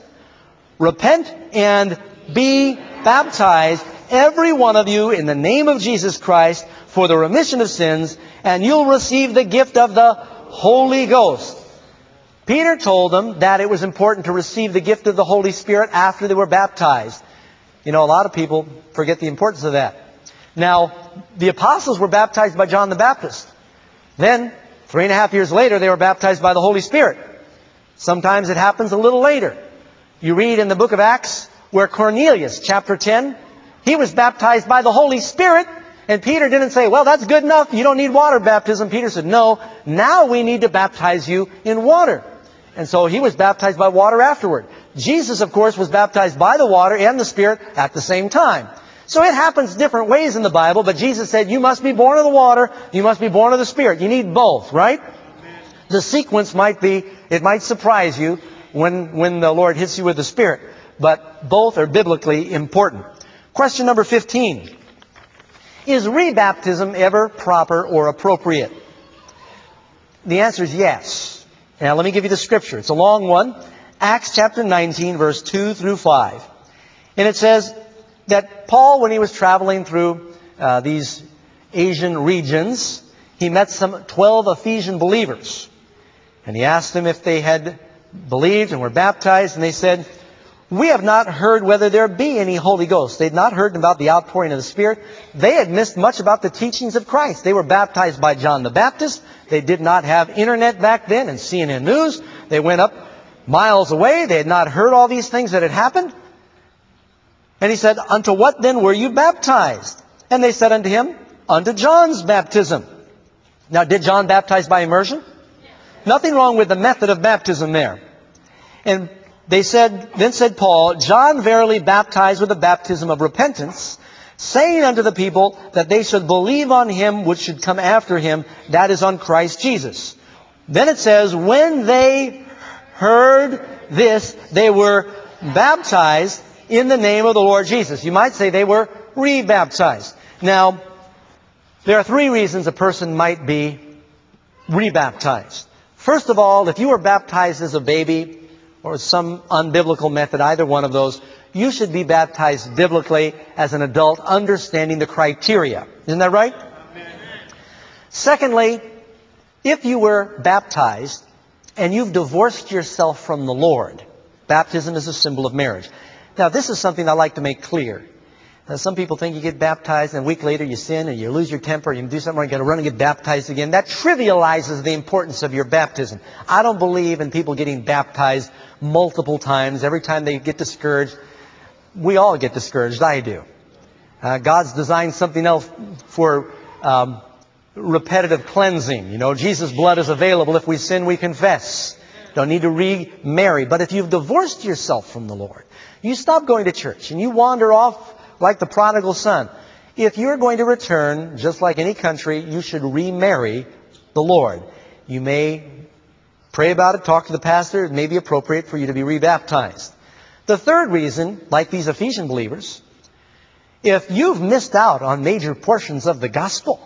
repent and be baptized, every one of you, in the name of Jesus Christ, for the remission of sins, and you'll receive the gift of the Holy Ghost. Peter told them that it was important to receive the gift of the Holy Spirit after they were baptized. You know, a lot of people forget the importance of that. Now, the apostles were baptized by John the Baptist. Then, three and a half years later, they were baptized by the Holy Spirit. Sometimes it happens a little later. You read in the book of Acts where Cornelius, chapter ten, he was baptized by the Holy Spirit, and Peter didn't say, well, that's good enough, you don't need water baptism. Peter said, no, now we need to baptize you in water. And so he was baptized by water afterward. Jesus, of course, was baptized by the water and the Spirit at the same time. So it happens different ways in the Bible, but Jesus said, you must be born of the water, you must be born of the Spirit. You need both, right? The sequence might be, it might surprise you when, when the Lord hits you with the Spirit, but both are biblically important. Question number fifteen. Is rebaptism ever proper or appropriate? The answer is yes. Now let me give you the scripture. It's a long one. Acts chapter nineteen, verse two through five. And it says that Paul, when he was traveling through uh, these Asian regions, he met some twelve Ephesian believers. And he asked them if they had believed and were baptized. And they said, we have not heard whether there be any Holy Ghost. They had not heard about the outpouring of the Spirit. They had missed much about the teachings of Christ. They were baptized by John the Baptist. They did not have internet back then and C N N News. They went up miles away. They had not heard all these things that had happened. And he said, unto what then were you baptized? And they said unto him, unto John's baptism. Now, did John baptize by immersion? Nothing wrong with the method of baptism there. And they said, then said Paul, John verily baptized with the baptism of repentance, saying unto the people that they should believe on him which should come after him, that is on Christ Jesus. Then it says, when they heard this, they were baptized in the name of the Lord Jesus. You might say they were rebaptized. Now, there are three reasons a person might be rebaptized. First of all, if you were baptized as a baby, or some unbiblical method, either one of those, you should be baptized biblically as an adult, understanding the criteria. Isn't that right? Amen. Secondly, if you were baptized and you've divorced yourself from the Lord, baptism is a symbol of marriage. Now, this is something I like to make clear. Uh, some people think you get baptized and a week later you sin and you lose your temper, you do something wrong, you got to run and get baptized again. That trivializes the importance of your baptism. I don't believe in people getting baptized multiple times every time they get discouraged. We all get discouraged. I do. Uh, God's designed something else for um, repetitive cleansing. You know, Jesus' blood is available. If we sin, we confess. Don't need to remarry. But if you've divorced yourself from the Lord, you stop going to church and you wander off like the prodigal son. If you're going to return, just like any country, you should remarry the Lord. You may pray about it, talk to the pastor. It may be appropriate for you to be rebaptized. The third reason, like these Ephesian believers, if you've missed out on major portions of the gospel,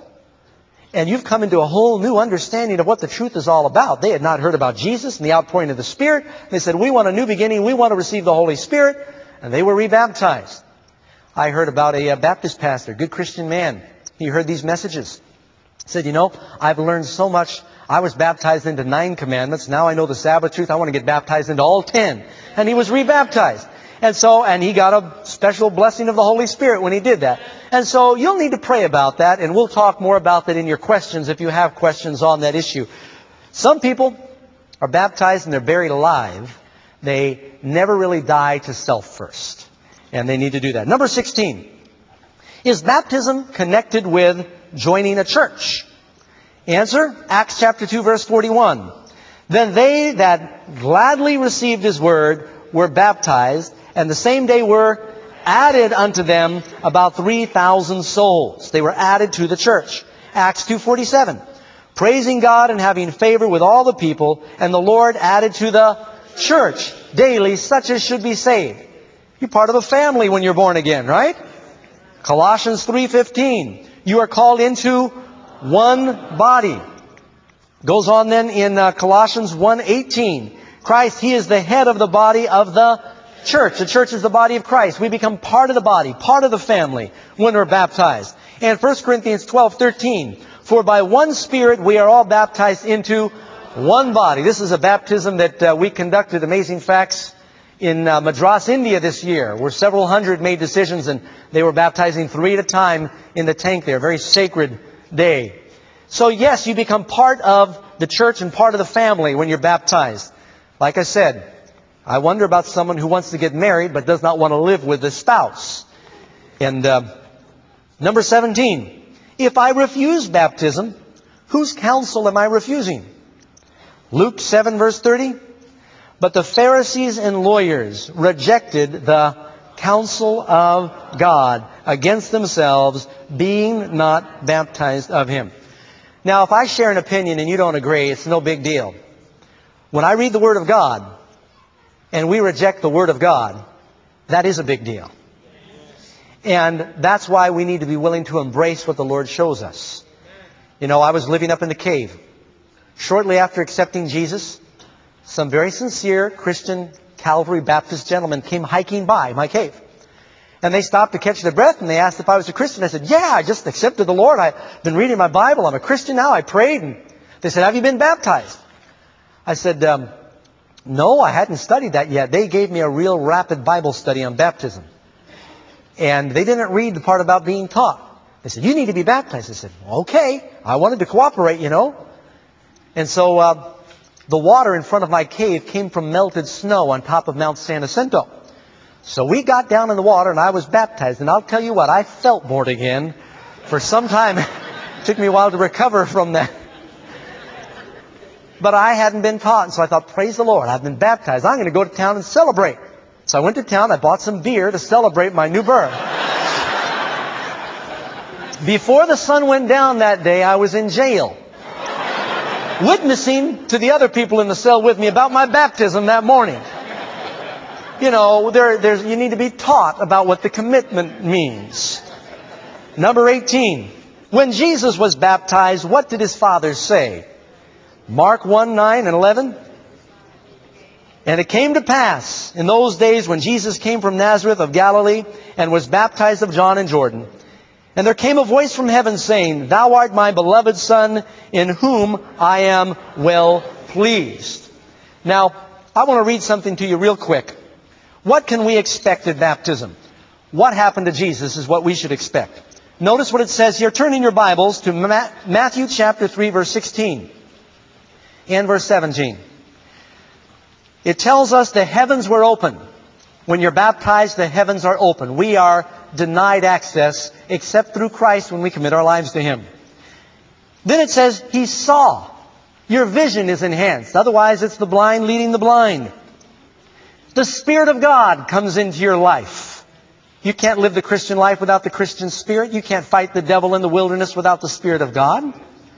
and you've come into a whole new understanding of what the truth is all about. They had not heard about Jesus and the outpouring of the Spirit. They said, we want a new beginning. We want to receive the Holy Spirit. And they were rebaptized. I heard about a Baptist pastor, good Christian man. He heard these messages. He said, you know, I've learned so much. I was baptized into nine commandments. Now I know the Sabbath truth. I want to get baptized into all ten. And he was rebaptized. And so, and he got a special blessing of the Holy Spirit when he did that. And so you'll need to pray about that, and we'll talk more about that in your questions if you have questions on that issue. Some people are baptized and they're buried alive. They never really die to self first. And they need to do that. Number sixteen. Is baptism connected with joining a church? Answer, Acts chapter two, verse forty-one. Then they that gladly received His word were baptized, and the same day were added unto them about three thousand souls. They were added to the church. Acts two forty-seven. Praising God and having favor with all the people, and the Lord added to the church daily such as should be saved. You're part of a family when you're born again, right? Colossians three fifteen. You are called into one body. Goes on then in uh, Colossians one eighteen. Christ, He is the head of the body of the church. The church is the body of Christ. We become part of the body, part of the family when we're baptized. And First Corinthians twelve thirteen. For by one Spirit we are all baptized into one body. This is a baptism that uh, we conducted, Amazing Facts, in uh, Madras, India this year, where several hundred made decisions and they were baptizing three at a time in the tank there. Very sacred day. So yes, you become part of the church and part of the family when you're baptized. Like I said, I wonder about someone who wants to get married but does not want to live with the spouse. And uh, number seventeen, if I refuse baptism, whose counsel am I refusing? Luke seven verse thirty. But the Pharisees and lawyers rejected the counsel of God against themselves, being not baptized of Him. Now, if I share an opinion and you don't agree, it's no big deal. When I read the Word of God and we reject the Word of God, that is a big deal. And that's why we need to be willing to embrace what the Lord shows us. You know, I was living up in the cave. Shortly after accepting Jesus, some very sincere Christian Calvary Baptist gentlemen came hiking by my cave. And they stopped to catch their breath and they asked if I was a Christian. I said, yeah, I just accepted the Lord. I've been reading my Bible. I'm a Christian now. I prayed. And they said, have you been baptized? I said, um, no, I hadn't studied that yet. They gave me a real rapid Bible study on baptism. And they didn't read the part about being taught. They said, you need to be baptized. I said, okay. I wanted to cooperate, you know. And so uh, the water in front of my cave came from melted snow on top of Mount San Jacinto. So we got down in the water and I was baptized. And I'll tell you what, I felt born again. For some time, it took me a while to recover from that. But I hadn't been taught, and so I thought, praise the Lord, I've been baptized. I'm going to go to town and celebrate. So I went to town, I bought some beer to celebrate my new birth. Before the sun went down that day, I was in jail, witnessing to the other people in the cell with me about my baptism that morning. You know, there, there's, you need to be taught about what the commitment means. Number eighteen. When Jesus was baptized, what did His Father say? Mark one, nine and eleven. And it came to pass in those days when Jesus came from Nazareth of Galilee and was baptized of John in Jordan. And there came a voice from heaven saying, Thou art my beloved Son, in whom I am well pleased. Now, I want to read something to you real quick. What can we expect at baptism? what happened to Jesus is what we should expect. Notice what it says here. Turn in your Bibles to Ma- Matthew chapter three, verse sixteen and verse seventeen. It tells us the heavens were open. When you're baptized, the heavens are open. We are denied access except through Christ when we commit our lives to Him. Then it says, He saw. Your vision is enhanced. Otherwise, it's the blind leading the blind. The Spirit of God comes into your life. You can't live the Christian life without the Christian Spirit. You can't fight the devil in the wilderness without the Spirit of God.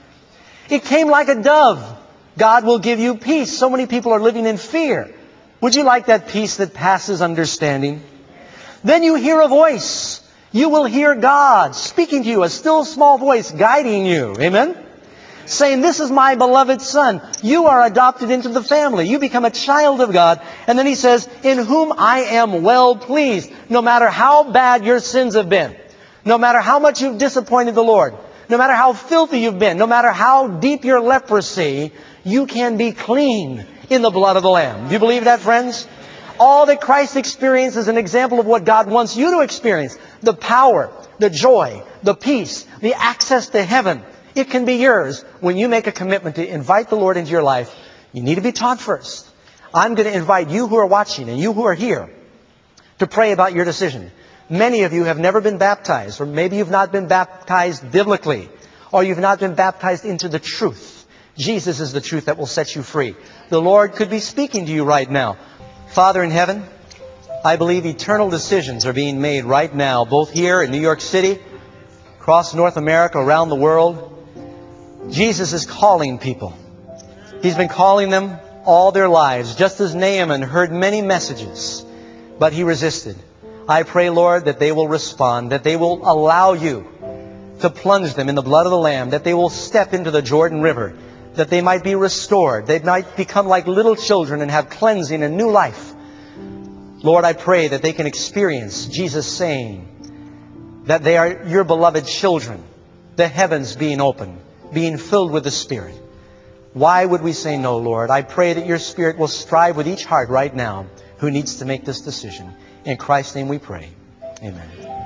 It came like a dove. God will give you peace. So many people are living in fear. Would you like that peace that passes understanding? Then you hear a voice. You will hear God speaking to you, a still small voice guiding you. Amen? Saying, this is my beloved Son. You are adopted into the family. You become a child of God. And then He says, in whom I am well pleased. No matter how bad your sins have been. No matter how much you've disappointed the Lord. No matter how filthy you've been. No matter how deep your leprosy, you can be clean in the blood of the Lamb. Do you believe that, friends? All that Christ experienced is an example of what God wants you to experience. The power, the joy, the peace, the access to heaven. It can be yours when you make a commitment to invite the Lord into your life. You need to be taught first. I'm going to invite you who are watching and you who are here to pray about your decision. Many of you have never been baptized, or maybe you've not been baptized biblically, or you've not been baptized into the truth. Jesus is the truth that will set you free. The Lord could be speaking to you right now. Father in heaven, I believe eternal decisions are being made right now, both here in New York City, across North America, around the world. Jesus is calling people. He's been calling them all their lives, just as Naaman heard many messages, but he resisted. I pray, Lord, that they will respond, that they will allow you to plunge them in the blood of the Lamb, that they will step into the Jordan River, that they might be restored, they might become like little children and have cleansing and new life. Lord, I pray that they can experience Jesus saying that they are your beloved children, the heavens being open, being filled with the Spirit. Why would we say no, Lord? I pray that your Spirit will strive with each heart right now who needs to make this decision. In Christ's name we pray. Amen.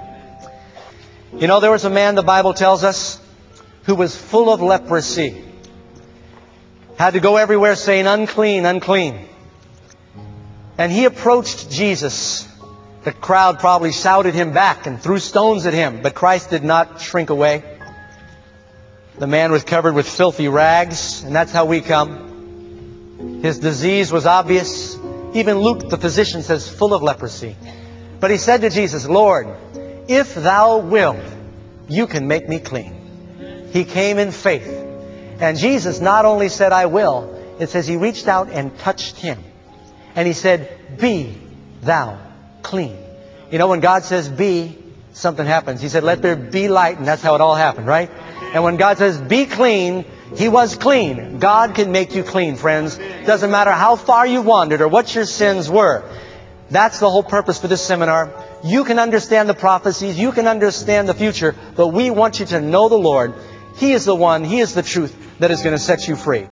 You know, there was a man, the Bible tells us, who was full of leprosy. Had to go everywhere saying, unclean, unclean. And he approached Jesus. The crowd probably shouted him back and threw stones at him, but Christ did not shrink away. The man was covered with filthy rags, and that's how we come. His disease was obvious. Even Luke, the physician, says full of leprosy. But he said to Jesus, Lord, if thou wilt, you can make me clean. He came in faith. And Jesus not only said, I will, it says he reached out and touched him. And he said, be thou clean. You know, when God says be, something happens. He said, let there be light, and that's how it all happened, right? And when God says be clean, He was clean. God can make you clean, friends. Doesn't matter how far you've wandered or what your sins were. That's the whole purpose for this seminar. You can understand the prophecies, you can understand the future, but we want you to know the Lord. He is the one, He is the truth that is going to set you free.